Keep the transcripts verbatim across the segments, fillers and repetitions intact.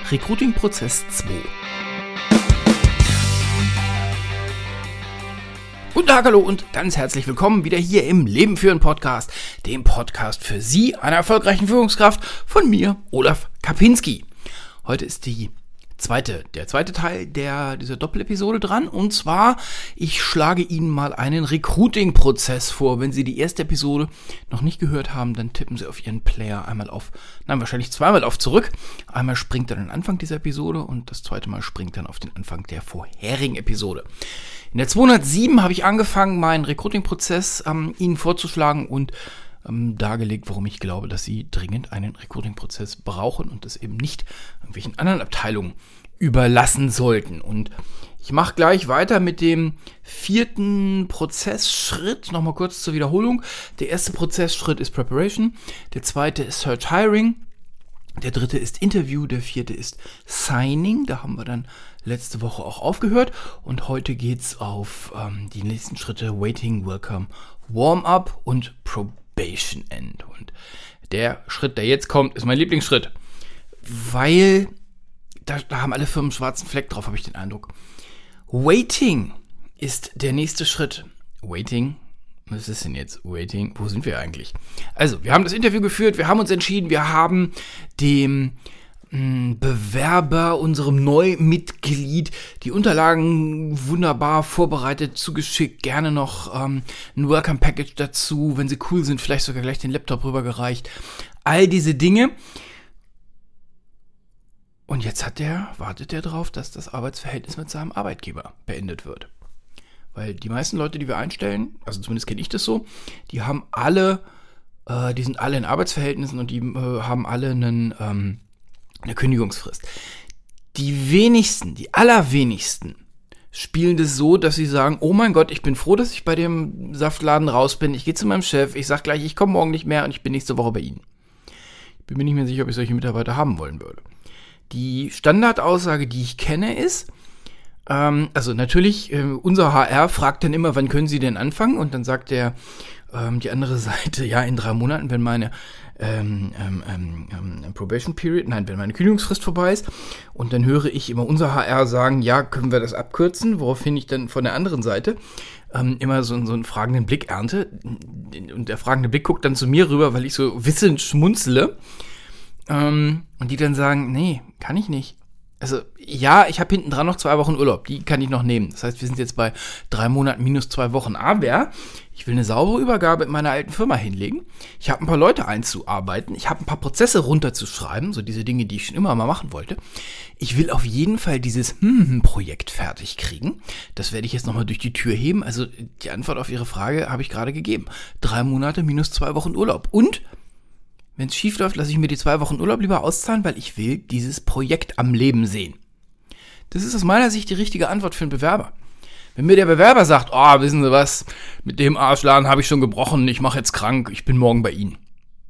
Recruiting-Prozess zwei. Guten Tag, hallo und ganz herzlich willkommen wieder hier im Leben führen Podcast, dem Podcast für Sie, einer erfolgreichen Führungskraft, von mir, Olaf Kapinski. Heute ist die zweite, der zweite Teil der, dieser Doppelepisode dran, und zwar, ich schlage Ihnen mal einen Recruiting-Prozess vor. Wenn Sie die erste Episode noch nicht gehört haben, dann tippen Sie auf Ihren Player einmal auf, nein, wahrscheinlich zweimal auf zurück. Einmal springt dann den Anfang dieser Episode und das zweite Mal springt dann auf den Anfang der vorherigen Episode. In der zweihundertsieben habe ich angefangen, meinen Recruiting-Prozess ähm, Ihnen vorzuschlagen und ähm, dargelegt, warum ich glaube, dass Sie dringend einen Recruiting-Prozess brauchen und das eben nicht irgendwelchen anderen Abteilungen überlassen sollten. Und ich mache gleich weiter mit dem vierten Prozessschritt. Nochmal kurz zur Wiederholung. Der erste Prozessschritt ist Preparation, der zweite ist Search Hiring, der dritte ist Interview, der vierte ist Signing. Da haben wir dann letzte Woche auch aufgehört. Und heute geht's auf ähm, die nächsten Schritte Waiting, Welcome, Warm-up und Probation End. Und der Schritt, der jetzt kommt, ist mein Lieblingsschritt. Weil da, da haben alle Firmen einen schwarzen Fleck drauf, habe ich den Eindruck. Waiting ist der nächste Schritt. Waiting. Was ist denn jetzt Waiting? Wo sind wir eigentlich? Also, wir haben das Interview geführt, wir haben uns entschieden, wir haben dem mh, Bewerber, unserem Neumitglied, die Unterlagen wunderbar vorbereitet, zugeschickt, gerne noch ähm, ein Welcome Package dazu, wenn sie cool sind, vielleicht sogar gleich den Laptop rübergereicht. All diese Dinge. Und jetzt hat der, wartet der drauf, dass das Arbeitsverhältnis mit seinem Arbeitgeber beendet wird. Weil die meisten Leute, die wir einstellen, also zumindest kenne ich das so, die haben alle, äh, die sind alle in Arbeitsverhältnissen und die äh, haben alle einen, ähm, eine Kündigungsfrist. Die wenigsten, die allerwenigsten spielen das so, dass sie sagen, oh mein Gott, ich bin froh, dass ich bei dem Saftladen raus bin, ich gehe zu meinem Chef, ich sage gleich, ich komme morgen nicht mehr und ich bin nächste Woche bei Ihnen. Ich bin mir nicht mehr sicher, ob ich solche Mitarbeiter haben wollen würde. Die Standardaussage, die ich kenne, ist, also natürlich, äh, unser H R fragt dann immer, wann können Sie denn anfangen? Und dann sagt der, ähm, die andere Seite, ja, in drei Monaten, wenn meine ähm, ähm, ähm, Probation Period, nein, wenn meine Kündigungsfrist vorbei ist. Und dann höre ich immer unser H R sagen, ja, können wir das abkürzen? Woraufhin ich dann von der anderen Seite ähm, immer so, so einen fragenden Blick ernte. Und der fragende Blick guckt dann zu mir rüber, weil ich so wissend schmunzle. Ähm, und die dann sagen, nee, kann ich nicht. Also, ja, ich habe hinten dran noch zwei Wochen Urlaub, die kann ich noch nehmen. Das heißt, wir sind jetzt bei drei Monaten minus zwei Wochen. Aber ich will eine saubere Übergabe in meiner alten Firma hinlegen. Ich habe ein paar Leute einzuarbeiten. Ich habe ein paar Prozesse runterzuschreiben, so diese Dinge, die ich schon immer mal machen wollte. Ich will auf jeden Fall dieses Hm-Projekt fertig kriegen. Das werde ich jetzt nochmal durch die Tür heben. Also, die Antwort auf Ihre Frage habe ich gerade gegeben. Drei Monate minus zwei Wochen Urlaub. Und wenn es schief läuft, lasse ich mir die zwei Wochen Urlaub lieber auszahlen, weil ich will dieses Projekt am Leben sehen. Das ist aus meiner Sicht die richtige Antwort für einen Bewerber. Wenn mir der Bewerber sagt, oh, wissen Sie was, mit dem Arschladen habe ich schon gebrochen, ich mache jetzt krank, ich bin morgen bei Ihnen.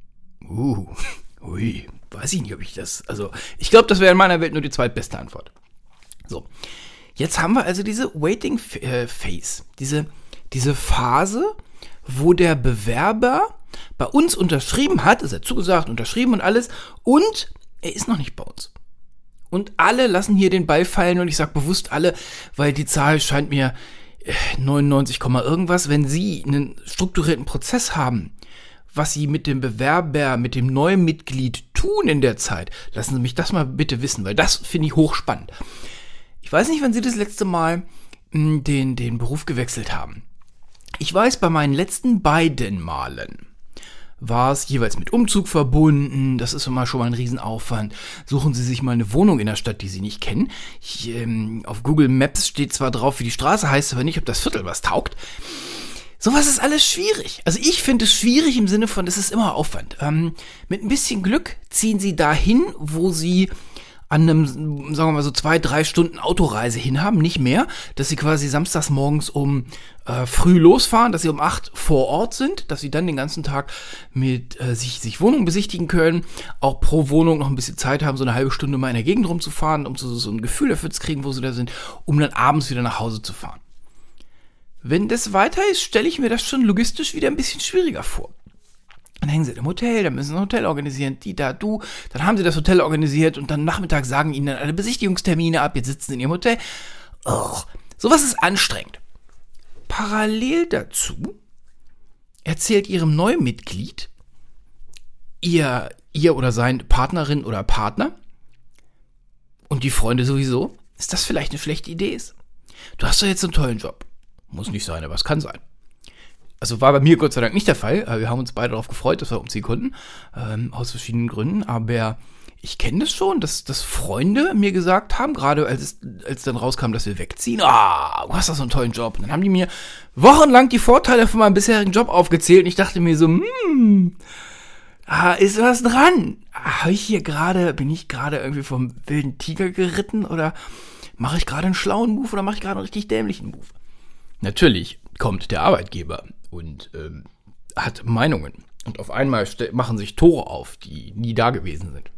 Uh, ui, weiß ich nicht, ob ich das, also ich glaube, das wäre in meiner Welt nur die zweitbeste Antwort. So, jetzt haben wir also diese Waiting Phase, diese, diese Phase, wo der Bewerber bei uns unterschrieben hat, ist er zugesagt, unterschrieben und alles, und er ist noch nicht bei uns. Und alle lassen hier den Ball fallen, und ich sage bewusst alle, weil die Zahl scheint mir neunundneunzig, irgendwas. Wenn Sie einen strukturierten Prozess haben, was Sie mit dem Bewerber, mit dem neuen Mitglied tun in der Zeit, lassen Sie mich das mal bitte wissen, weil das finde ich hochspannend. Ich weiß nicht, wann Sie das letzte Mal den, den Beruf gewechselt haben. Ich weiß, bei meinen letzten beiden Malen war es jeweils mit Umzug verbunden. Das ist immer schon mal ein Riesenaufwand. Suchen Sie sich mal eine Wohnung in der Stadt, die Sie nicht kennen. Ich, ähm, auf Google Maps steht zwar drauf, wie die Straße heißt, aber nicht, ob das Viertel was taugt. Sowas ist alles schwierig. Also ich finde es schwierig im Sinne von, das ist immer Aufwand. Ähm, mit ein bisschen Glück ziehen Sie dahin, wo Sie an einem, sagen wir mal so zwei, drei Stunden Autoreise hinhaben, nicht mehr, dass sie quasi samstags morgens um äh, früh losfahren, dass sie um acht vor Ort sind, dass sie dann den ganzen Tag mit äh, sich, sich Wohnungen besichtigen können, auch pro Wohnung noch ein bisschen Zeit haben, so eine halbe Stunde mal in der Gegend rumzufahren, um so, so ein Gefühl dafür zu kriegen, wo sie da sind, um dann abends wieder nach Hause zu fahren. Wenn das weiter ist, stelle ich mir das schon logistisch wieder ein bisschen schwieriger vor. Dann hängen sie im Hotel, dann müssen sie ein Hotel organisieren, die, da, du. Dann haben sie das Hotel organisiert und dann nachmittags sagen ihnen dann alle Besichtigungstermine ab, jetzt sitzen sie in ihrem Hotel. Ugh. Sowas ist anstrengend. Parallel dazu erzählt ihrem neuen Mitglied, ihr, ihr oder sein Partnerin oder Partner und die Freunde sowieso, dass das vielleicht eine schlechte Idee ist. Du hast doch jetzt einen tollen Job. Muss nicht sein, aber es kann sein. Also war bei mir Gott sei Dank nicht der Fall. Wir haben uns beide darauf gefreut, dass wir umziehen konnten, ähm, aus verschiedenen Gründen. Aber ich kenne das schon, dass, dass Freunde mir gesagt haben, gerade als es als dann rauskam, dass wir wegziehen, ah, du hast doch so einen tollen Job. Und dann haben die mir wochenlang die Vorteile von meinem bisherigen Job aufgezählt. Und ich dachte mir so, hm, ah, ist was dran? Ah, hab ich hier gerade, bin ich gerade irgendwie vom wilden Tiger geritten oder mache ich gerade einen schlauen Move oder mache ich gerade einen richtig dämlichen Move? Natürlich kommt der Arbeitgeber und ähm, hat Meinungen. Und auf einmal st- machen sich Tore auf, die nie da gewesen sind.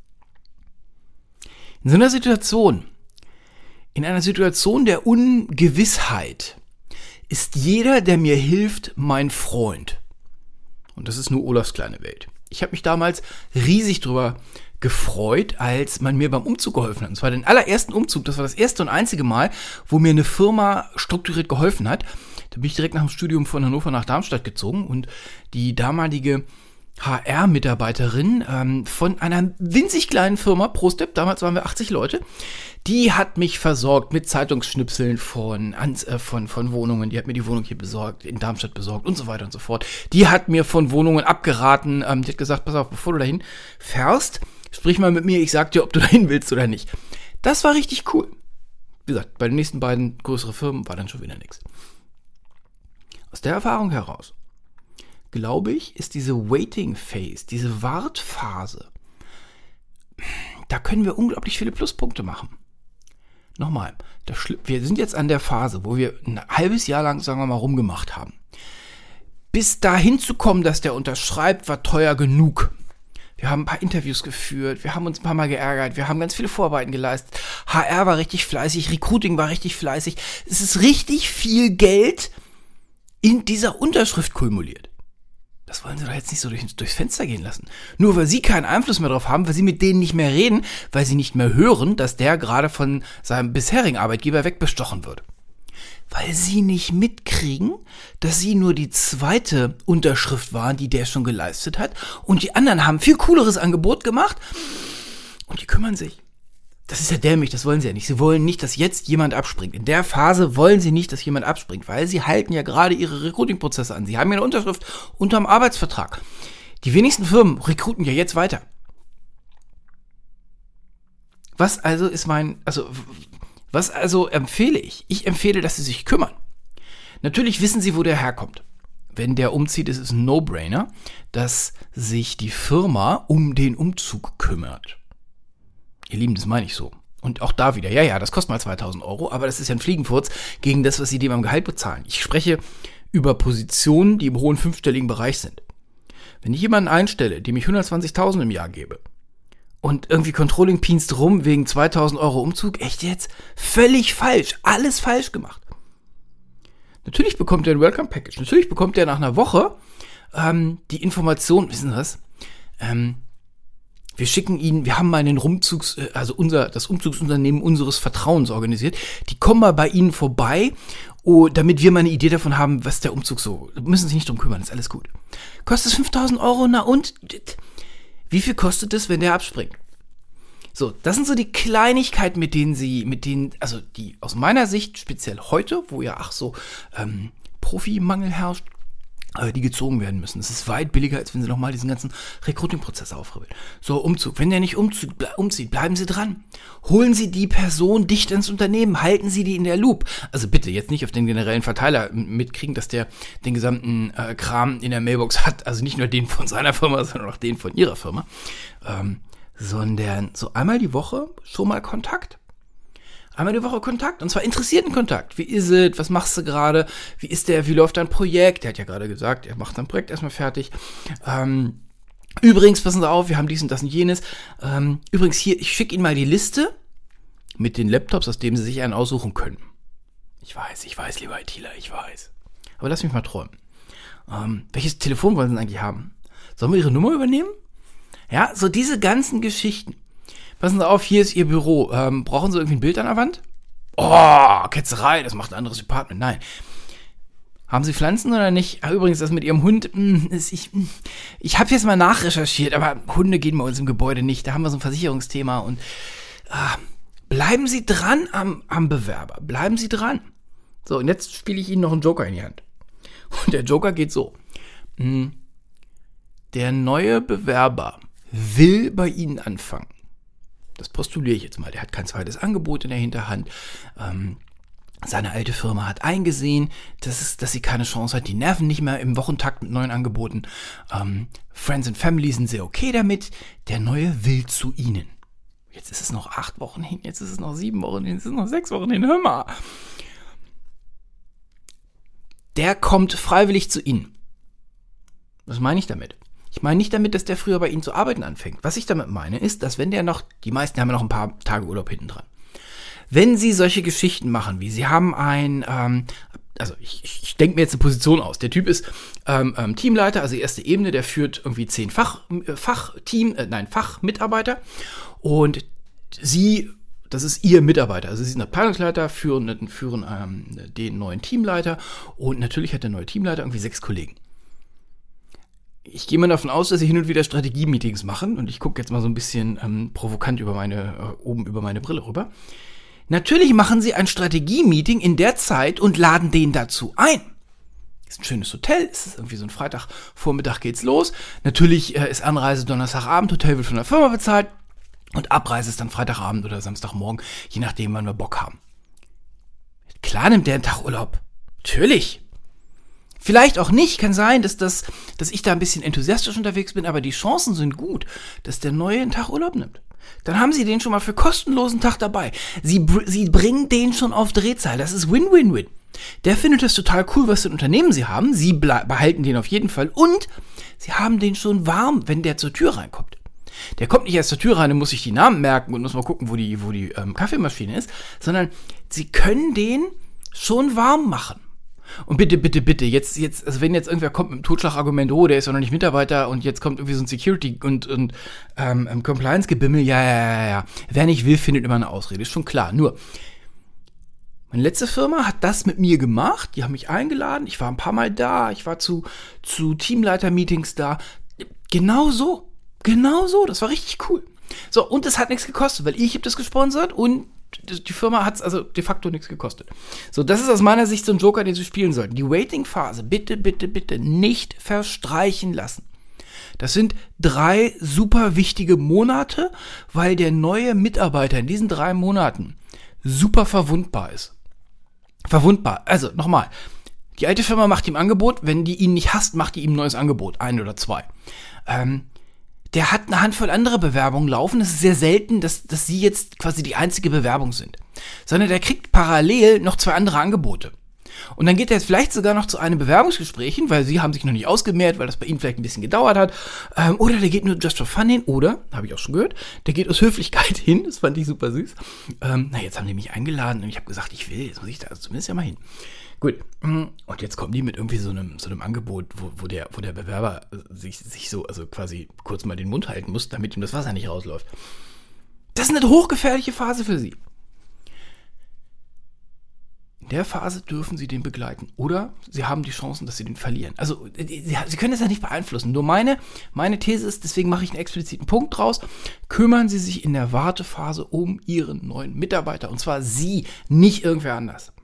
In so einer Situation, in einer Situation der Ungewissheit, ist jeder, der mir hilft, mein Freund. Und das ist nur Olafs kleine Welt. Ich habe mich damals riesig drüber gefreut, als man mir beim Umzug geholfen hat. Und zwar den allerersten Umzug, das war das erste und einzige Mal, wo mir eine Firma strukturiert geholfen hat. Da bin ich direkt nach dem Studium von Hannover nach Darmstadt gezogen und die damalige H R-Mitarbeiterin ähm, von einer winzig kleinen Firma, ProStep, damals waren wir achtzig Leute, die hat mich versorgt mit Zeitungsschnipseln von, äh, von, von Wohnungen, die hat mir die Wohnung hier besorgt, in Darmstadt besorgt und so weiter und so fort. Die hat mir von Wohnungen abgeraten, ähm, die hat gesagt, pass auf, bevor du dahin fährst, sprich mal mit mir, ich sag dir, ob du dahin willst oder nicht. Das war richtig cool. Wie gesagt, bei den nächsten beiden größeren Firmen war dann schon wieder nichts. Aus der Erfahrung heraus, glaube ich, ist diese Waiting Phase, diese Wartphase, da können wir unglaublich viele Pluspunkte machen. Nochmal, das Schli- wir sind jetzt an der Phase, wo wir ein halbes Jahr lang, sagen wir mal, rumgemacht haben. Bis dahin zu kommen, dass der unterschreibt, war teuer genug. Wir haben ein paar Interviews geführt, wir haben uns ein paar Mal geärgert, wir haben ganz viele Vorarbeiten geleistet. H R war richtig fleißig, Recruiting war richtig fleißig. Es ist richtig viel Geld in dieser Unterschrift kumuliert. Das wollen sie doch jetzt nicht so durch, durchs Fenster gehen lassen. Nur weil sie keinen Einfluss mehr drauf haben, weil sie mit denen nicht mehr reden, weil sie nicht mehr hören, dass der gerade von seinem bisherigen Arbeitgeber wegbestochen wird. Weil sie nicht mitkriegen, dass sie nur die zweite Unterschrift waren, die der schon geleistet hat. Und die anderen haben viel cooleres Angebot gemacht. Und die kümmern sich. Das ist ja dämlich, das wollen sie ja nicht. Sie wollen nicht, dass jetzt jemand abspringt. In der Phase wollen sie nicht, dass jemand abspringt, weil sie halten ja gerade ihre Recruiting-Prozesse an. Sie haben ja eine Unterschrift unterm Arbeitsvertrag. Die wenigsten Firmen rekruten ja jetzt weiter. Was also ist mein, also, was also empfehle ich? Ich empfehle, dass sie sich kümmern. Natürlich wissen sie, wo der herkommt. Wenn der umzieht, ist es ein No-Brainer, dass sich die Firma um den Umzug kümmert. Ihr Lieben, das meine ich so. Und auch da wieder, ja, ja, das kostet mal zweitausend Euro, aber das ist ja ein Fliegenfurz gegen das, was sie dem am Gehalt bezahlen. Ich spreche über Positionen, die im hohen fünfstelligen Bereich sind. Wenn ich jemanden einstelle, dem ich hundertzwanzigtausend im Jahr gebe und irgendwie Controlling pinst rum wegen zweitausend Euro Umzug, echt jetzt? Völlig falsch, alles falsch gemacht. Natürlich bekommt er ein Welcome-Package, natürlich bekommt er nach einer Woche ähm, die Information, wissen Sie was, ähm, wir schicken ihnen, wir haben mal einen Umzugs, also unser, das Umzugsunternehmen unseres Vertrauens organisiert. Die kommen mal bei ihnen vorbei, oh, damit wir mal eine Idee davon haben, was der Umzug so, müssen sich nicht drum kümmern, ist alles gut. Kostet es fünftausend Euro, na und? Wie viel kostet es, wenn der abspringt? So, das sind so die Kleinigkeiten, mit denen sie, mit denen, also die aus meiner Sicht, speziell heute, wo ja ach so ähm, Profimangel herrscht, die gezogen werden müssen. Es ist weit billiger, als wenn sie nochmal diesen ganzen Recruiting-Prozess aufribbeln. So, Umzug. Wenn der nicht umzieht, ble- umzieht, bleiben Sie dran. Holen Sie die Person dicht ins Unternehmen. Halten Sie die in der Loop. Also bitte jetzt nicht auf den generellen Verteiler mitkriegen, dass der den gesamten äh, Kram in der Mailbox hat. Also nicht nur den von seiner Firma, sondern auch den von Ihrer Firma. Ähm, sondern so einmal die Woche schon mal Kontakt. Einmal die Woche Kontakt, und zwar interessierten Kontakt. Wie ist es? Was machst du gerade? Wie ist der? Wie läuft dein Projekt? Der hat ja gerade gesagt, er macht sein Projekt erstmal fertig. Ähm, übrigens, passen Sie auf, wir haben dies und das und jenes. Ähm, übrigens hier, ich schicke Ihnen mal die Liste mit den Laptops, aus denen Sie sich einen aussuchen können. Ich weiß, ich weiß, lieber ITler, ich weiß. Aber lass mich mal träumen. Ähm, welches Telefon wollen Sie denn eigentlich haben? Sollen wir Ihre Nummer übernehmen? Ja, so diese ganzen Geschichten. Passen Sie auf, hier ist Ihr Büro. Ähm, brauchen Sie irgendwie ein Bild an der Wand? Oh, Ketzerei, das macht ein anderes Department. Nein. Haben Sie Pflanzen oder nicht? Ach, übrigens, das mit Ihrem Hund, mh, ist, ich, mh, ich habe jetzt mal nachrecherchiert, aber Hunde gehen bei uns im Gebäude nicht. Da haben wir so ein Versicherungsthema und ah, bleiben Sie dran am, am Bewerber. Bleiben Sie dran. So, und jetzt spiele ich Ihnen noch einen Joker in die Hand. Und der Joker geht so. Mh, der neue Bewerber will bei Ihnen anfangen. Das postuliere ich jetzt mal. Der hat kein zweites Angebot in der Hinterhand. Ähm, Seine alte Firma hat eingesehen, dass, es, dass sie keine Chance hat. Die nerven nicht mehr im Wochentakt mit neuen Angeboten. Ähm, Friends and Family sind sehr okay damit. Der Neue will zu Ihnen. Jetzt ist es noch acht Wochen hin, jetzt ist es noch sieben Wochen hin, jetzt ist es noch sechs Wochen hin. Hör mal. Der kommt freiwillig zu Ihnen. Was meine ich damit? Ich meine nicht damit, dass der früher bei Ihnen zu arbeiten anfängt. Was ich damit meine, ist, dass wenn der noch, die meisten haben ja noch ein paar Tage Urlaub hinten dran. Wenn Sie solche Geschichten machen, wie Sie haben ein, ähm, also ich, ich, ich denke mir jetzt eine Position aus. Der Typ ist ähm, ähm, Teamleiter, also erste Ebene, der führt irgendwie zehn Fach, äh, Fachteam, äh, nein, Fachmitarbeiter. Und Sie, das ist Ihr Mitarbeiter. Also Sie sind Abteilungsleiter, führen, führen ähm, den neuen Teamleiter. Und natürlich hat der neue Teamleiter irgendwie sechs Kollegen. Ich gehe mal davon aus, dass Sie hin und wieder Strategie-Meetings machen. Und ich gucke jetzt mal so ein bisschen ähm, provokant über meine, äh, oben über meine Brille rüber. Natürlich machen Sie ein Strategie-Meeting in der Zeit und laden den dazu ein. Ist ein schönes Hotel, es ist irgendwie so ein Freitagvormittag geht's los. Natürlich äh, ist Anreise Donnerstagabend, Hotel wird von der Firma bezahlt und Abreise ist dann Freitagabend oder Samstagmorgen, je nachdem, wann wir Bock haben. Klar nimmt der einen Tag Urlaub. Natürlich. Vielleicht auch nicht, kann sein, dass, das, dass ich da ein bisschen enthusiastisch unterwegs bin, aber die Chancen sind gut, dass der Neue einen Tag Urlaub nimmt. Dann haben Sie den schon mal für kostenlosen Tag dabei. Sie, br- Sie bringen den schon auf Drehzahl. Das ist Win-Win-Win. Der findet das total cool, was für ein Unternehmen Sie haben. Sie ble- behalten den auf jeden Fall. Und Sie haben den schon warm, wenn der zur Tür reinkommt. Der kommt nicht erst zur Tür rein und muss sich die Namen merken und muss mal gucken, wo die, wo die ähm, Kaffeemaschine ist. Sondern Sie können den schon warm machen. Und bitte, bitte, bitte, jetzt, jetzt, also wenn jetzt irgendwer kommt mit dem Totschlagargument, oh, der ist doch noch nicht Mitarbeiter und jetzt kommt irgendwie so ein Security- und, und ähm, Compliance-Gebimmel, ja, ja, ja, ja. Wer nicht will, findet immer eine Ausrede, ist schon klar. Nur, meine letzte Firma hat das mit mir gemacht, die haben mich eingeladen, ich war ein paar Mal da, ich war zu, zu Teamleiter-Meetings da. Genau so, genau so, das war richtig cool. So, und es hat nichts gekostet, weil ich habe das gesponsert und die Firma hat es also de facto nichts gekostet. So, das ist aus meiner Sicht so ein Joker, den Sie spielen sollten. Die Waiting-Phase bitte, bitte, bitte nicht verstreichen lassen. Das sind drei super wichtige Monate, weil der neue Mitarbeiter in diesen drei Monaten super verwundbar ist. Verwundbar. Also, nochmal. Die alte Firma macht ihm Angebot. Wenn die ihn nicht hasst, macht die ihm ein neues Angebot. Ein oder zwei. Ähm, Der hat eine Handvoll andere Bewerbungen laufen. Es ist sehr selten, dass, dass Sie jetzt quasi die einzige Bewerbung sind. Sondern der kriegt parallel noch zwei andere Angebote. Und dann geht er jetzt vielleicht sogar noch zu einem Bewerbungsgespräch hin, weil Sie haben sich noch nicht ausgemehrt, weil das bei Ihnen vielleicht ein bisschen gedauert hat. Ähm, oder der geht nur just for fun hin. Oder, habe ich auch schon gehört, der geht aus Höflichkeit hin. Das fand ich super süß. Ähm, na, jetzt haben die mich eingeladen und ich habe gesagt, ich will, jetzt muss ich da also zumindest ja mal hin. Gut, und jetzt kommen die mit irgendwie so einem, so einem Angebot, wo, wo, der, wo der Bewerber sich, sich so, also quasi kurz mal den Mund halten muss, damit ihm das Wasser nicht rausläuft. Das ist eine hochgefährliche Phase für Sie. In der Phase dürfen Sie den begleiten. Oder Sie haben die Chancen, dass Sie den verlieren. Also, Sie, Sie können das ja nicht beeinflussen. Nur meine, meine These ist, deswegen mache ich einen expliziten Punkt draus, kümmern Sie sich in der Wartephase um Ihren neuen Mitarbeiter. Und zwar Sie, nicht irgendwer anders.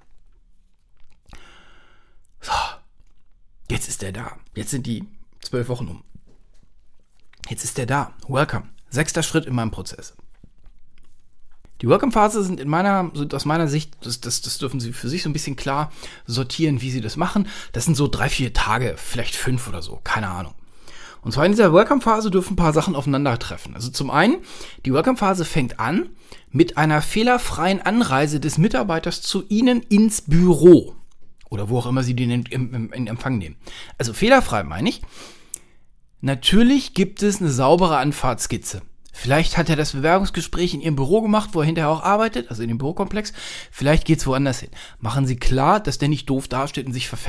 So, jetzt ist der da. Jetzt sind die zwölf Wochen um. Jetzt ist der da. Welcome. Sechster Schritt in meinem Prozess. Die Welcome-Phase sind in meiner, sind aus meiner Sicht, das, das, das dürfen Sie für sich so ein bisschen klar sortieren, wie Sie das machen. Das sind so drei, vier Tage, vielleicht fünf oder so, keine Ahnung. Und zwar in dieser Welcome-Phase dürfen ein paar Sachen aufeinandertreffen. Also zum einen, die Welcome-Phase fängt an mit einer fehlerfreien Anreise des Mitarbeiters zu Ihnen ins Büro. Oder wo auch immer Sie den in, in, in Empfang nehmen. Also fehlerfrei meine ich. Natürlich gibt es eine saubere Anfahrtskizze. Vielleicht hat er das Bewerbungsgespräch in Ihrem Büro gemacht, wo er hinterher auch arbeitet, also in dem Bürokomplex. Vielleicht geht es woanders hin. Machen Sie klar, dass der nicht doof dasteht und sich verfährt.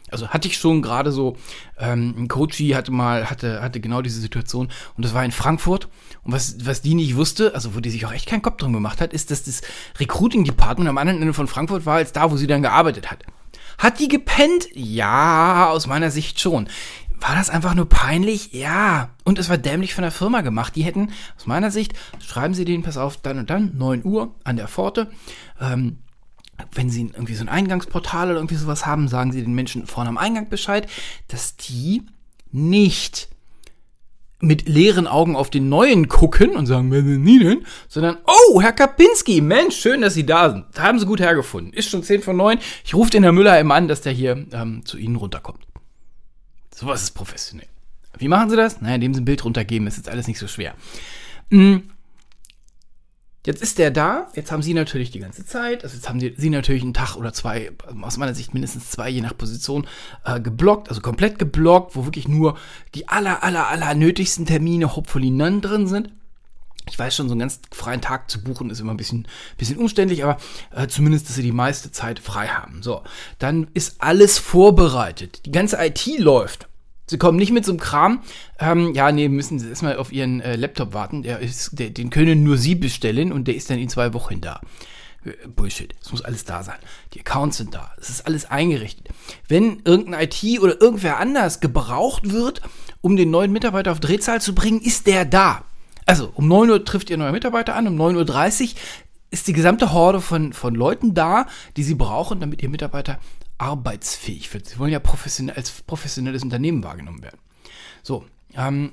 Also hatte ich schon gerade so, ähm, ein Coachie hatte mal, hatte, hatte genau diese Situation und das war in Frankfurt. Und was, was die nicht wusste, also wo die sich auch echt keinen Kopf drum gemacht hat, ist, dass das Recruiting-Department am anderen Ende von Frankfurt war, als da, wo sie dann gearbeitet hat. Hat die gepennt? Ja, aus meiner Sicht schon. War das einfach nur peinlich? Ja. Und es war dämlich von der Firma gemacht. Die hätten, aus meiner Sicht, schreiben sie denen, pass auf, dann und dann, neun Uhr an der Pforte. Ähm, wenn sie irgendwie so ein Eingangsportal oder irgendwie sowas haben, sagen sie den Menschen vorne am Eingang Bescheid, dass die nicht mit leeren Augen auf den Neuen gucken und sagen, wer sind die denn? Sondern, oh, Herr Kapinski, Mensch, schön, dass Sie da sind. Da haben Sie gut hergefunden. Ist schon zehn von neun. Ich rufe den Herrn Müller eben an, dass der hier ähm, zu Ihnen runterkommt. Sowas ist professionell. Wie machen Sie das? Naja, indem Sie ein Bild runtergeben, ist jetzt alles nicht so schwer. Mhm. Jetzt ist der da, jetzt haben Sie natürlich die ganze Zeit, also jetzt haben Sie, Sie natürlich einen Tag oder zwei, aus meiner Sicht mindestens zwei, je nach Position, äh, geblockt, also komplett geblockt, wo wirklich nur die aller, aller, aller nötigsten Termine hopefully none drin sind. Ich weiß schon, so einen ganz freien Tag zu buchen ist immer ein bisschen, bisschen umständlich, aber äh, zumindest, dass Sie die meiste Zeit frei haben. So, dann ist alles vorbereitet, die ganze I T läuft. Sie kommen nicht mit so einem Kram, ähm, ja, nee, müssen Sie erstmal auf Ihren äh, Laptop warten, der ist, der, den können nur Sie bestellen und der ist dann in zwei Wochen da. Bullshit, es muss alles da sein. Die Accounts sind da, es ist alles eingerichtet. Wenn irgendein I T oder irgendwer anders gebraucht wird, um den neuen Mitarbeiter auf Drehzahl zu bringen, ist der da. Also, um neun Uhr trifft Ihr neuer Mitarbeiter an, um neun Uhr dreißig ist die gesamte Horde von, von Leuten da, die Sie brauchen, damit Ihr Mitarbeiter arbeitsfähig wird. Sie wollen ja professionell, als professionelles Unternehmen wahrgenommen werden. So, ähm,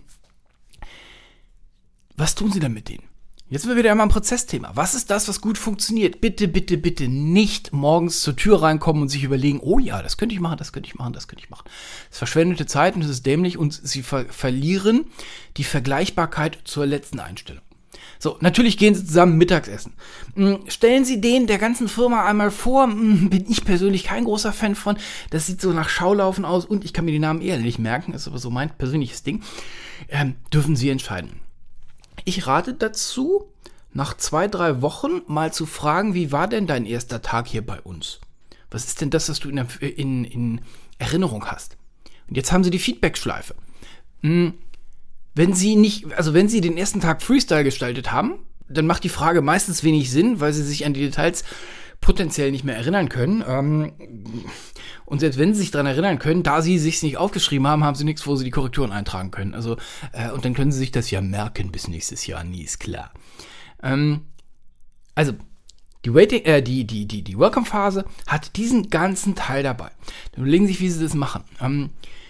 was tun Sie dann mit denen? Jetzt sind wir wieder einmal am Prozessthema. Was ist das, was gut funktioniert? Bitte, bitte, bitte nicht morgens zur Tür reinkommen und sich überlegen, oh ja, das könnte ich machen, das könnte ich machen, das könnte ich machen. Das ist verschwendete Zeit und das ist dämlich und Sie ver- verlieren die Vergleichbarkeit zur letzten Einstellung. So, natürlich gehen Sie zusammen Mittagessen. Stellen Sie den der ganzen Firma einmal vor, bin ich persönlich kein großer Fan von. Das sieht so nach Schaulaufen aus und ich kann mir die Namen eher nicht merken, das ist aber so mein persönliches Ding. Ähm, dürfen Sie entscheiden. Ich rate dazu, nach zwei, drei Wochen mal zu fragen, wie war denn dein erster Tag hier bei uns? Was ist denn das, was du in, in, in Erinnerung hast? Und jetzt haben Sie die Feedback-Schleife. Hm. Wenn Sie nicht, also wenn Sie den ersten Tag Freestyle gestaltet haben, dann macht die Frage meistens wenig Sinn, weil Sie sich an die Details potenziell nicht mehr erinnern können. Ähm, und selbst wenn Sie sich daran erinnern können, da Sie sich nicht aufgeschrieben haben, haben Sie nichts, wo Sie die Korrekturen eintragen können. Also äh, und dann können Sie sich das ja merken bis nächstes Jahr, nie ist klar. Ähm, also die Waiting, äh, die die die die Welcome-Phase hat diesen ganzen Teil dabei. Dann überlegen Sie sich, wie Sie das machen. Ähm,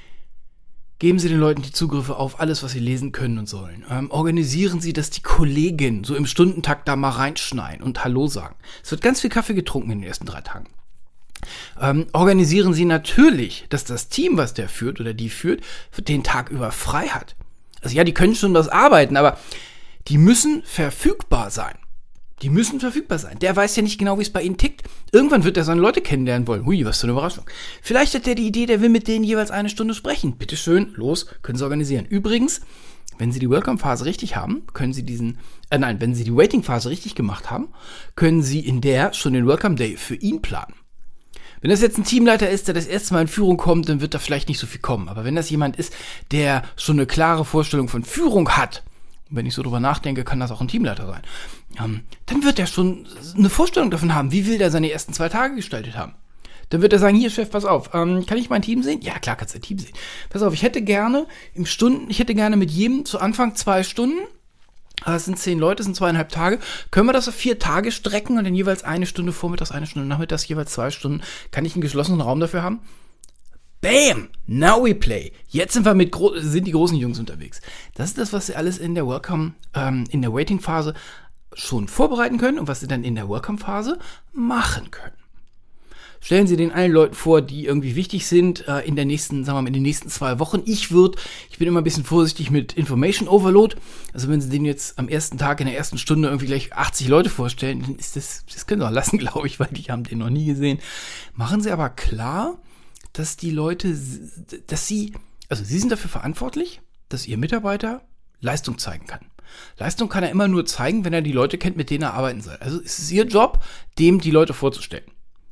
Geben Sie den Leuten die Zugriffe auf alles, was sie lesen können und sollen. Ähm, organisieren Sie, dass die Kollegen so im Stundentakt da mal reinschneien und Hallo sagen. Es wird ganz viel Kaffee getrunken in den ersten drei Tagen. Ähm, organisieren Sie natürlich, dass das Team, was der führt oder die führt, den Tag über frei hat. Also ja, die können schon was arbeiten, aber die müssen verfügbar sein. Die müssen verfügbar sein. Der weiß ja nicht genau, wie es bei ihnen tickt. Irgendwann wird er seine Leute kennenlernen wollen. Hui, was für eine Überraschung. Vielleicht hat er die Idee, der will mit denen jeweils eine Stunde sprechen. Bitteschön, los, können Sie organisieren. Übrigens, wenn Sie die Welcome-Phase richtig haben, können Sie diesen, äh nein, wenn Sie die Waiting-Phase richtig gemacht haben, können Sie in der schon den Welcome-Day für ihn planen. Wenn das jetzt ein Teamleiter ist, der das erste Mal in Führung kommt, dann wird da vielleicht nicht so viel kommen. Aber wenn das jemand ist, der schon eine klare Vorstellung von Führung hat, wenn ich so drüber nachdenke, kann das auch ein Teamleiter sein, ähm, dann wird er schon eine Vorstellung davon haben, wie will der seine ersten zwei Tage gestaltet haben. Dann wird er sagen, hier Chef, pass auf, ähm, kann ich mein Team sehen? Ja, klar kannst du dein Team sehen. Pass auf, ich hätte gerne im Stunden, ich hätte gerne mit jedem zu Anfang zwei Stunden, das sind zehn Leute, das sind zweieinhalb Tage, können wir das auf vier Tage strecken und dann jeweils eine Stunde vormittags, eine Stunde nachmittags, jeweils zwei Stunden. Kann ich einen geschlossenen Raum dafür haben? Bam! Now we play. Jetzt sind wir mit gro- sind die großen Jungs unterwegs. Das ist das, was sie alles in der Welcome, ähm, in der Waiting-Phase schon vorbereiten können und was sie dann in der Welcome-Phase machen können. Stellen Sie den allen Leuten vor, die irgendwie wichtig sind, äh, in der nächsten, sagen wir mal, in den nächsten zwei Wochen. Ich würde, ich bin immer ein bisschen vorsichtig mit Information Overload. Also wenn Sie denen jetzt am ersten Tag in der ersten Stunde irgendwie gleich achtzig Leute vorstellen, dann ist das, das können Sie auch lassen, glaube ich, weil die haben den noch nie gesehen. Machen Sie aber klar, dass die Leute, dass sie, also sie sind dafür verantwortlich, dass ihr Mitarbeiter Leistung zeigen kann. Leistung kann er immer nur zeigen, wenn er die Leute kennt, mit denen er arbeiten soll. Also es ist ihr Job, dem die Leute vorzustellen.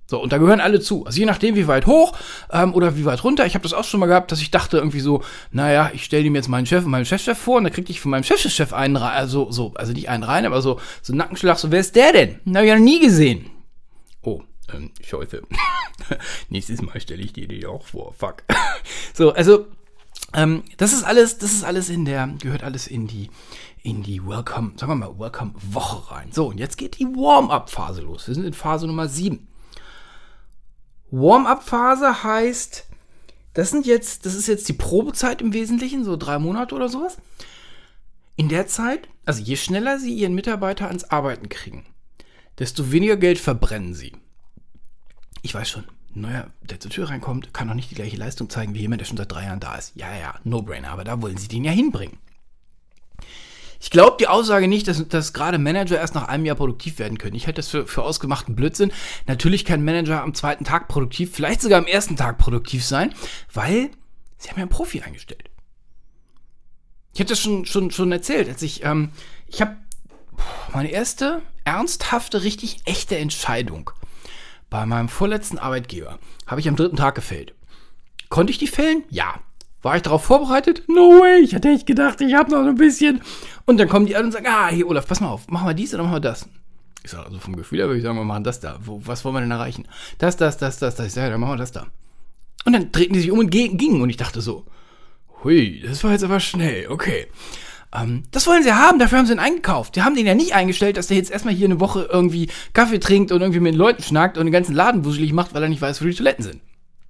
So, und da gehören alle zu. Also je nachdem, wie weit hoch ähm, oder wie weit runter. Ich habe das auch schon mal gehabt, dass ich dachte irgendwie so, naja, ich stelle ihm jetzt meinen Chef und meinen Chefchef vor und dann kriege ich von meinem Chefchef einen rein, also, so, also nicht einen rein, aber so, so einen Nackenschlag, so, wer ist der denn? Den habe ich ja noch nie gesehen. Oh, ähm, Scheiße. Nächstes Mal stelle ich dir die auch vor. Fuck. So, also, ähm, das ist alles, das ist alles in der, gehört alles in die, in die Welcome, sagen wir mal, Welcome-Woche rein. So, und jetzt geht die Warm-Up-Phase los. Wir sind in Phase Nummer sieben. Warm-Up-Phase heißt, das sind jetzt, das ist jetzt die Probezeit im Wesentlichen, so drei Monate oder sowas. In der Zeit, also je schneller Sie Ihren Mitarbeiter ans Arbeiten kriegen, desto weniger Geld verbrennen Sie. Ich weiß schon, ein neuer, der zur Tür reinkommt, kann doch nicht die gleiche Leistung zeigen wie jemand, der schon seit drei Jahren da ist. Ja, ja, No-Brainer, aber da wollen Sie den ja hinbringen. Ich glaube die Aussage nicht, dass, dass gerade Manager erst nach einem Jahr produktiv werden können. Ich halte das für, für ausgemachten Blödsinn. Natürlich kann ein Manager am zweiten Tag produktiv, vielleicht sogar am ersten Tag produktiv sein, weil sie haben ja einen Profi eingestellt. Ich hatte das schon, schon, schon erzählt, als ich, ähm, ich habe meine erste ernsthafte, richtig echte Entscheidung bei meinem vorletzten Arbeitgeber habe ich am dritten Tag gefällt. Konnte ich die fällen? Ja. War ich darauf vorbereitet? No way, ich hatte echt gedacht, ich habe noch ein bisschen. Und dann kommen die an und sagen, ah, hier Olaf, pass mal auf, machen wir dies oder machen wir das? Ich sage, also vom Gefühl her würde ich sagen, wir machen das da. Wo, was wollen wir denn erreichen? Das, das, das, das, das. Ich sage, ja, dann machen wir das da. Und dann drehten die sich um und gingen. Und ich dachte so, hui, das war jetzt aber schnell, okay. Ähm, das wollen sie haben, dafür haben sie ihn eingekauft. Die haben den ja nicht eingestellt, dass der jetzt erstmal hier eine Woche irgendwie Kaffee trinkt und irgendwie mit den Leuten schnackt und den ganzen Laden wuschelig macht, weil er nicht weiß, wo die Toiletten sind.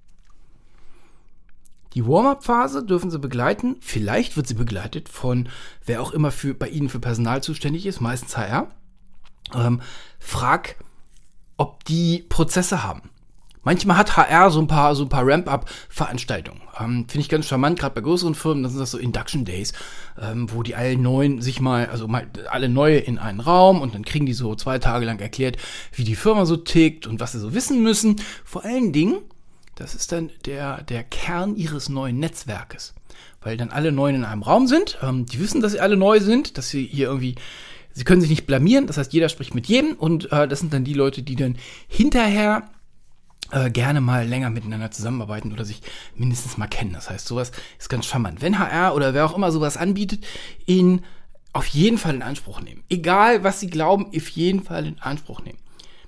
Die Warm-Up-Phase dürfen Sie begleiten. Vielleicht wird sie begleitet von wer auch immer für, bei Ihnen für Personal zuständig ist, meistens H R. Ähm, frag, ob die Prozesse haben. Manchmal hat H R so ein paar, so ein paar Ramp-Up-Veranstaltungen. Ähm, Finde ich ganz charmant, gerade bei größeren Firmen. Das sind das so Induction Days, ähm, wo die alle Neuen sich mal, also mal alle Neue in einen Raum und dann kriegen die so zwei Tage lang erklärt, wie die Firma so tickt und was sie so wissen müssen. Vor allen Dingen, das ist dann der, der Kern ihres neuen Netzwerkes. Weil dann alle Neuen in einem Raum sind. Ähm, die wissen, dass sie alle neu sind, dass sie hier irgendwie, sie können sich nicht blamieren. Das heißt, jeder spricht mit jedem. Und äh, das sind dann die Leute, die dann hinterher äh, gerne mal länger miteinander zusammenarbeiten oder sich mindestens mal kennen. Das heißt, sowas ist ganz charmant. Wenn H R oder wer auch immer sowas anbietet, ihn auf jeden Fall in Anspruch nehmen. Egal, was sie glauben, auf jeden Fall in Anspruch nehmen.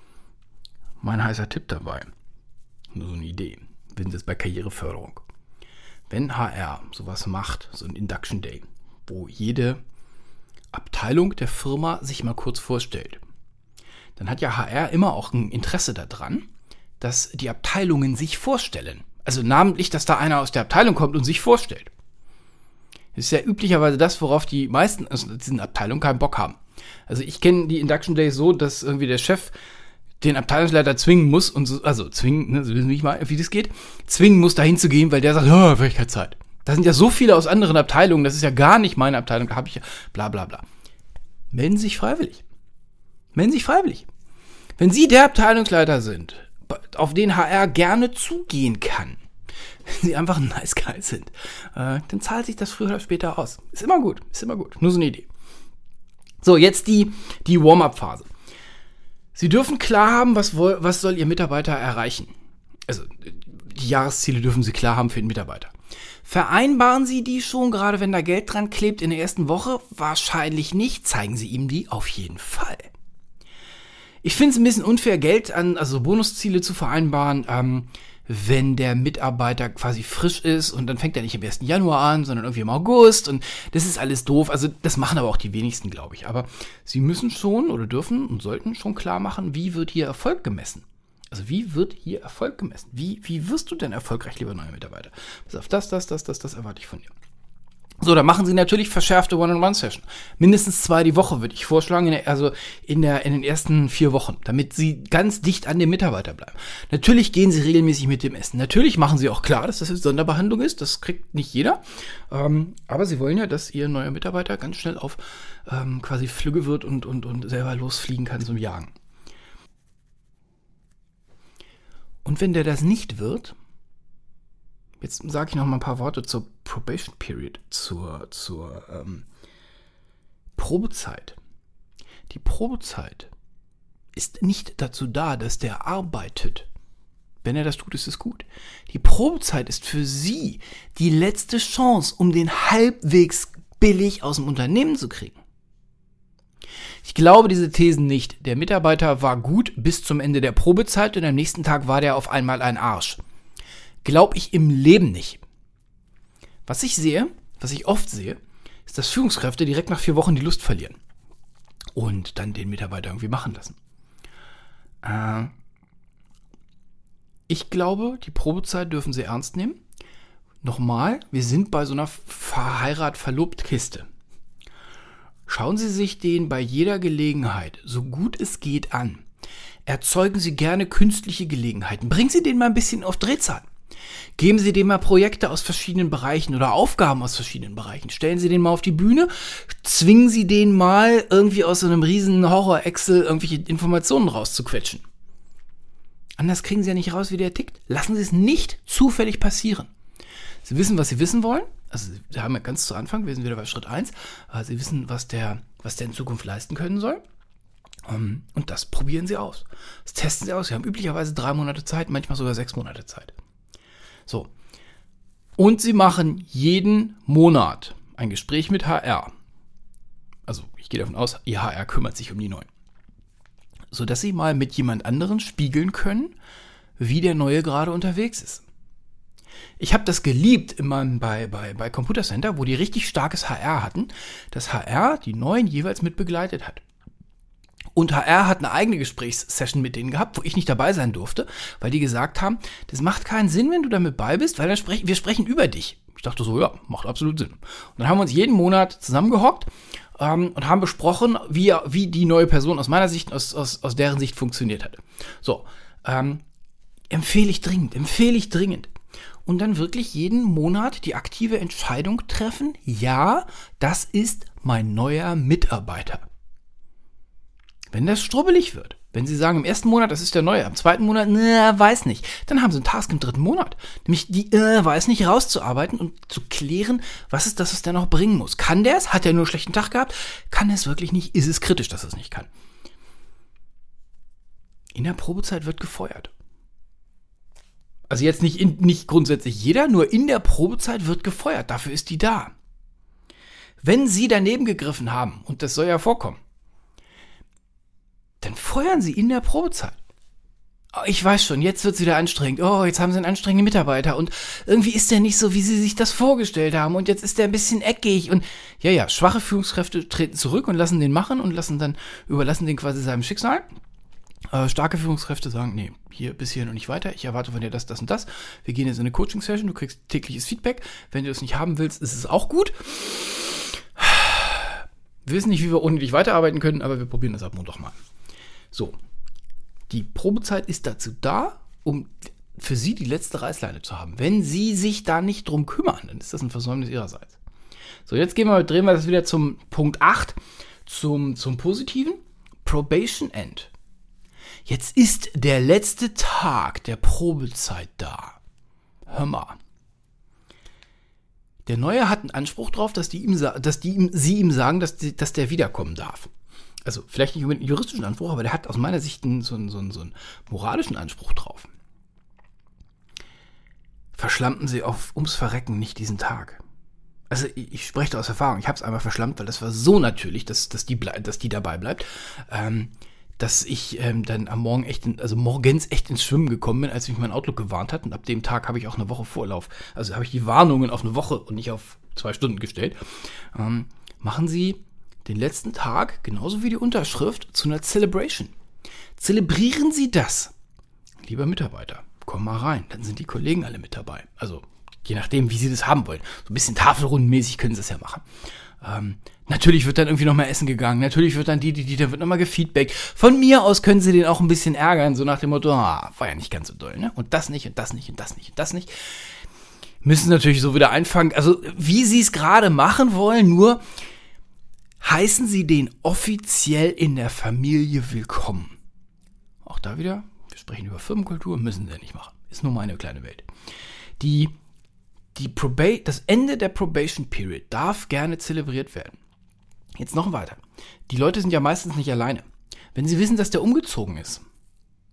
Mein heißer Tipp dabei. Nur so eine Idee. Wir sind jetzt bei Karriereförderung. Wenn H R sowas macht, so ein Induction Day, wo jede Abteilung der Firma sich mal kurz vorstellt, dann hat ja H R immer auch ein Interesse daran, dass die Abteilungen sich vorstellen. Also namentlich, dass da einer aus der Abteilung kommt und sich vorstellt. Das ist ja üblicherweise das, worauf die meisten aus diesen Abteilungen keinen Bock haben. Also ich kenne die Induction Days so, dass irgendwie der Chef den Abteilungsleiter zwingen muss, und so, also zwingen, ne, Sie wissen nicht mal, wie das geht, zwingen muss, dahin zu gehen, weil der sagt, oh, vielleicht keine Zeit. Da sind ja so viele aus anderen Abteilungen, das ist ja gar nicht meine Abteilung, da habe ich ja bla bla bla. Melden Sie sich freiwillig. Melden Sie sich freiwillig. Wenn Sie der Abteilungsleiter sind, auf den H R gerne zugehen kann, wenn Sie einfach ein nice guy sind, äh, dann zahlt sich das früher oder später aus. Ist immer gut, ist immer gut. Nur so eine Idee. So, jetzt die, die Warm-Up-Phase. Sie dürfen klar haben, was, was soll Ihr Mitarbeiter erreichen. Also die Jahresziele dürfen Sie klar haben für den Mitarbeiter. Vereinbaren Sie die schon, gerade wenn da Geld dran klebt in der ersten Woche? Wahrscheinlich nicht. Zeigen Sie ihm die auf jeden Fall. Ich finde es ein bisschen unfair, Geld an, also Bonusziele zu vereinbaren, ähm, wenn der Mitarbeiter quasi frisch ist und dann fängt er nicht am ersten Januar an, sondern irgendwie im August und das ist alles doof. Also das machen aber auch die wenigsten, glaube ich. Aber Sie müssen schon oder dürfen und sollten schon klar machen, wie wird hier Erfolg gemessen. Also wie wird hier Erfolg gemessen? Wie, wie wirst du denn erfolgreich, lieber neuer Mitarbeiter? Pass auf, das, das, das, das, das erwarte ich von dir. So, dann machen Sie natürlich verschärfte One-on-One-Session. Mindestens zwei die Woche würde ich vorschlagen, in der, also in, der, in den ersten vier Wochen, damit Sie ganz dicht an dem Mitarbeiter bleiben. Natürlich gehen Sie regelmäßig mit dem essen. Natürlich machen Sie auch klar, dass das eine Sonderbehandlung ist. Das kriegt nicht jeder. Ähm, aber Sie wollen ja, dass Ihr neuer Mitarbeiter ganz schnell auf ähm, quasi Flügge wird und, und, und selber losfliegen kann zum Jagen. Und wenn der das nicht wird, jetzt sage ich noch mal ein paar Worte zur Probation Period, zur, zur ähm, Probezeit. Die Probezeit ist nicht dazu da, dass der arbeitet, Wenn er das tut, ist es gut. Die Probezeit ist für Sie die letzte Chance, um den halbwegs billig aus dem Unternehmen zu kriegen. Ich glaube diese Thesen nicht. Der Mitarbeiter war gut bis zum Ende der Probezeit und am nächsten Tag war der auf einmal ein Arsch. Glaube ich im Leben nicht. Was ich sehe, was ich oft sehe, ist, dass Führungskräfte direkt nach vier Wochen die Lust verlieren und dann den Mitarbeiter irgendwie machen lassen. Äh, ich glaube, die Probezeit dürfen Sie ernst nehmen. Nochmal, wir sind bei so einer Verheirat-Verlobt-Kiste. Schauen Sie sich den bei jeder Gelegenheit, so gut es geht, an. Erzeugen Sie gerne künstliche Gelegenheiten. Bringen Sie den mal ein bisschen auf Drehzahl. Geben Sie dem mal Projekte aus verschiedenen Bereichen oder Aufgaben aus verschiedenen Bereichen. Stellen Sie den mal auf die Bühne. Zwingen Sie den mal irgendwie aus so einem riesen Horror-Excel irgendwelche Informationen rauszuquetschen. Anders kriegen Sie ja nicht raus, wie der tickt. Lassen Sie es nicht zufällig passieren. Sie wissen, was Sie wissen wollen. Also Sie haben ja ganz zu Anfang, wir sind wieder bei Schritt eins. Sie wissen, was der, was der in Zukunft leisten können soll. Und das probieren Sie aus. Das testen Sie aus. Sie haben üblicherweise drei Monate Zeit, manchmal sogar sechs Monate Zeit. So. Und Sie machen jeden Monat ein Gespräch mit H R. Also ich gehe davon aus, Ihr H R kümmert sich um die Neuen. Sodass Sie mal mit jemand anderen spiegeln können, wie der Neue gerade unterwegs ist. Ich habe das geliebt in meinem, bei, bei, bei Computer Center, wo die richtig starkes H R hatten, dass H R die Neuen jeweils mit begleitet hat. Und H R hat eine eigene Gesprächssession mit denen gehabt, wo ich nicht dabei sein durfte, weil die gesagt haben, das macht keinen Sinn, wenn du damit bei bist, weil dann sprech, wir sprechen über dich. Ich dachte so, ja, macht absolut Sinn. Und dann haben wir uns jeden Monat zusammengehockt ähm, und haben besprochen, wie, wie die neue Person aus meiner Sicht, aus, aus, aus deren Sicht funktioniert hat. So, ähm, empfehle ich dringend, empfehle ich dringend. Und dann wirklich jeden Monat die aktive Entscheidung treffen, ja, das ist mein neuer Mitarbeiter. Wenn das strubbelig wird, wenn Sie sagen, im ersten Monat, das ist der Neue, im zweiten Monat, ne, weiß nicht, dann haben Sie einen Task im dritten Monat. Nämlich die, äh, weiß nicht, rauszuarbeiten und zu klären, was ist das, was der noch bringen muss. Kann der es? Hat der nur einen schlechten Tag gehabt? Kann er es wirklich nicht? Ist es kritisch, dass er es nicht kann? In der Probezeit wird gefeuert. Also jetzt nicht, in, nicht grundsätzlich jeder, nur in der Probezeit wird gefeuert. Dafür ist die da. Wenn Sie daneben gegriffen haben, und das soll ja vorkommen, dann feuern Sie in der Probezeit. Oh, ich weiß schon, jetzt wird es wieder anstrengend. Oh, jetzt haben Sie einen anstrengenden Mitarbeiter und irgendwie ist der nicht so, wie Sie sich das vorgestellt haben und jetzt ist der ein bisschen eckig und ja, ja, schwache Führungskräfte treten zurück und lassen den machen und lassen dann, überlassen den quasi seinem Schicksal. Äh, starke Führungskräfte sagen, nee, hier bis hierhin und nicht weiter. Ich erwarte von dir das, das und das. Wir gehen jetzt in eine Coaching-Session, du kriegst tägliches Feedback. Wenn du das nicht haben willst, ist es auch gut. Wir wissen nicht, wie wir ohne dich weiterarbeiten können, aber wir probieren das ab Montag mal. So, die Probezeit ist dazu da, um für Sie die letzte Reißleine zu haben. Wenn Sie sich da nicht drum kümmern, dann ist das ein Versäumnis Ihrerseits. So, jetzt gehen wir, drehen wir das wieder zum Punkt acht, zum, zum Positiven. Probation End. Jetzt ist der letzte Tag der Probezeit da. Hör mal. Der Neue hat einen Anspruch drauf, dass die ihm, dass die ihm, Sie ihm sagen, dass, die, dass der wiederkommen darf. Also vielleicht nicht mit einem juristischen Anspruch, aber der hat aus meiner Sicht einen, so, einen, so, einen, so einen moralischen Anspruch drauf. Verschlampen Sie auf, ums Verrecken nicht diesen Tag. Also ich, ich spreche da aus Erfahrung. Ich habe es einmal verschlampt, weil das war so natürlich, dass, dass, die, ble- dass die dabei bleibt, ähm, dass ich ähm, dann am Morgen echt, in, also morgens echt ins Schwimmen gekommen bin, als mich mein Outlook gewarnt hat. Und ab dem Tag habe ich auch eine Woche Vorlauf. Also habe ich die Warnungen auf eine Woche und nicht auf zwei Stunden gestellt. Ähm, machen Sie den letzten Tag, genauso wie die Unterschrift, zu einer Celebration. Zelebrieren Sie das. Lieber Mitarbeiter, komm mal rein. Dann sind die Kollegen alle mit dabei. Also, je nachdem, wie Sie das haben wollen. So ein bisschen tafelrundenmäßig können Sie es ja machen. Ähm, natürlich wird dann irgendwie noch mal essen gegangen. Natürlich wird dann die, die, die, da wird noch mal gefeedbackt. Von mir aus können Sie den auch ein bisschen ärgern. So nach dem Motto, ah, war ja nicht ganz so doll, ne? Und das nicht, und das nicht, und das nicht, und das nicht. Müssen natürlich so wieder einfangen. Also, wie Sie es gerade machen wollen, nur heißen Sie den offiziell in der Familie willkommen. Auch da wieder, wir sprechen über Firmenkultur, müssen Sie nicht machen. Ist nur meine kleine Welt. Die, die Proba- das Ende der Probation Period darf gerne zelebriert werden. Jetzt noch weiter. Die Leute sind ja meistens nicht alleine. Wenn Sie wissen, dass der umgezogen ist,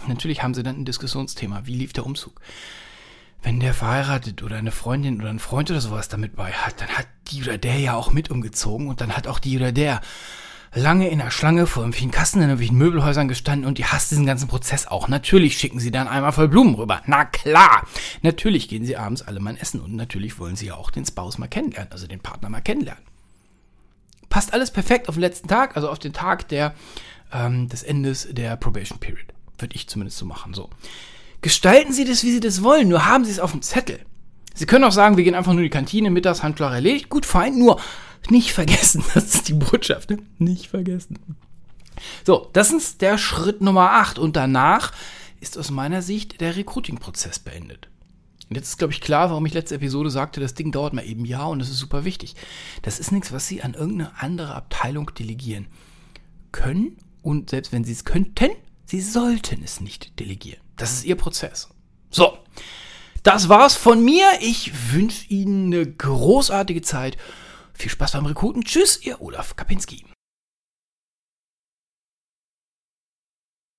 natürlich haben sie dann ein Diskussionsthema. Wie lief der Umzug? Wenn der verheiratet oder eine Freundin oder ein Freund oder sowas damit bei hat, dann hat die oder der ja auch mit umgezogen und dann hat auch die oder der lange in der Schlange vor irgendwelchen Kassen in irgendwelchen Möbelhäusern gestanden und die hasst diesen ganzen Prozess auch. Natürlich schicken sie dann einmal voll Blumen rüber. Na klar. Natürlich gehen sie abends alle mal essen und natürlich wollen sie ja auch den Spouse mal kennenlernen, also den Partner mal kennenlernen. Passt alles perfekt auf den letzten Tag, also auf den Tag der, ähm, des Endes der Probation Period. Würde ich zumindest so machen, so. Gestalten Sie das, wie Sie das wollen, nur haben Sie es auf dem Zettel. Sie können auch sagen, wir gehen einfach nur in die Kantine, mittags Handschlag erledigt, gut, fein, nur nicht vergessen, das ist die Botschaft, ne? Nicht vergessen. So, das ist der Schritt Nummer acht und danach ist aus meiner Sicht der Recruiting-Prozess beendet. Und jetzt ist, glaube ich, klar, warum ich letzte Episode sagte, das Ding dauert mal eben ein Jahr und das ist super wichtig. Das ist nichts, was Sie an irgendeine andere Abteilung delegieren können und selbst wenn Sie es könnten, Sie sollten es nicht delegieren. Das ist Ihr Prozess. So, das war's von mir. Ich wünsche Ihnen eine großartige Zeit. Viel Spaß beim Rekruten. Tschüss, Ihr Olaf Kapinski.